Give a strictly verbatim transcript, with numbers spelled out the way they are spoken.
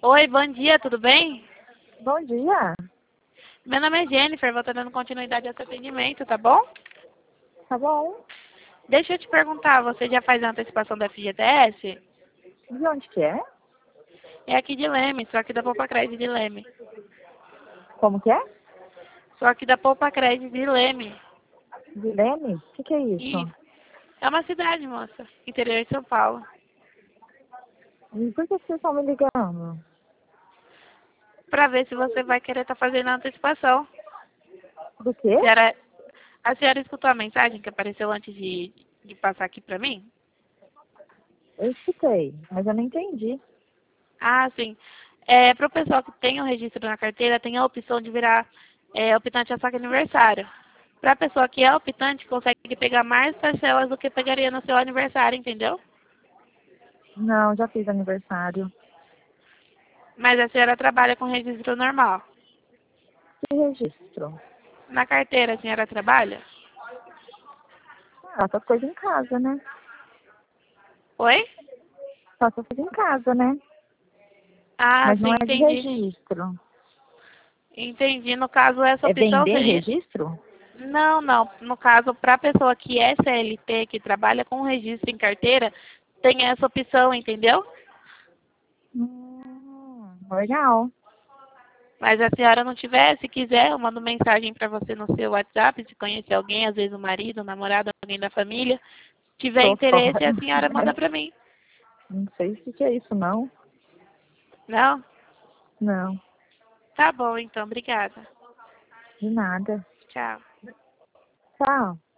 Oi, bom dia, tudo bem? Bom dia. Meu nome é Jennifer, vou estar dando continuidade ao seu atendimento, tá bom? Tá bom. Deixa eu te perguntar, você já faz a antecipação da F G T S? De onde que é? É aqui de Leme, só aqui da Poupa Crédito de Leme. Como que é? Só aqui da Poupa Crédito de Leme. Vilene? O que que é isso? E é uma cidade, moça, interior de São Paulo. E por que vocês estão me ligando? Pra ver se você vai querer estar fazendo a antecipação. Do quê? A senhora, a senhora escutou a mensagem que apareceu antes de, de passar aqui pra mim? Eu escutei, mas eu não entendi. Ah, sim. É, para o pessoal que tem o registro na carteira, tem a opção de virar é, optante a saque aniversário. Para a pessoa que é optante, consegue pegar mais parcelas do que pegaria no seu aniversário, entendeu? Não, já fiz aniversário. Mas a senhora trabalha com registro normal. Que registro? Na carteira, a senhora trabalha? Ah, faço as coisas em casa, né? Oi? Faço as coisas em casa, né? Ah, Mas não sim, é de entendi. registro. Entendi. No caso, essa É opção vender seria... registro? Não, não. No caso, para a pessoa que é C L T, que trabalha com registro em carteira, tem essa opção, entendeu? Hum, legal. Mas a senhora não tiver, se quiser, eu mando mensagem para você no seu WhatsApp, se conhecer alguém, às vezes o marido, o namorado, alguém da família. Se tiver Tô interesse, fora. a senhora manda para mim. Não sei o que que é isso, não. Não? Não, Tá bom, então. Obrigada. de nada. Tchau. Tchau.